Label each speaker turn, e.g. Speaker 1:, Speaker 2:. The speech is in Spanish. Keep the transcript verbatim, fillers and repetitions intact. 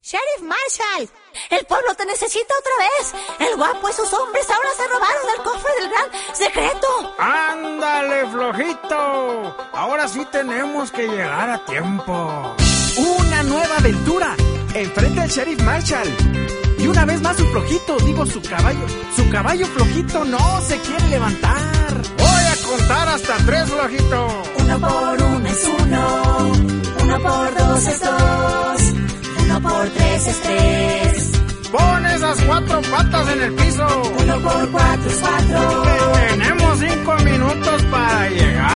Speaker 1: Sheriff Marshall, el pueblo te necesita otra vez. El guapo y sus hombres ahora se robaron el cofre del gran secreto.
Speaker 2: ¡Ándale, flojito! Ahora sí tenemos que llegar a tiempo.
Speaker 3: Una nueva aventura. Enfrenta al Sheriff Marshall. Y una vez más su flojito, digo su caballo. Su caballo flojito no se quiere levantar.
Speaker 2: Voy a contar hasta tres, flojito.
Speaker 1: Uno por uno es uno. Uno por dos es dos. Uno por tres es tres.
Speaker 2: Pon esas cuatro patas en el piso.
Speaker 1: Uno por cuatro es cuatro.
Speaker 2: Tenemos cinco minutos para llegar.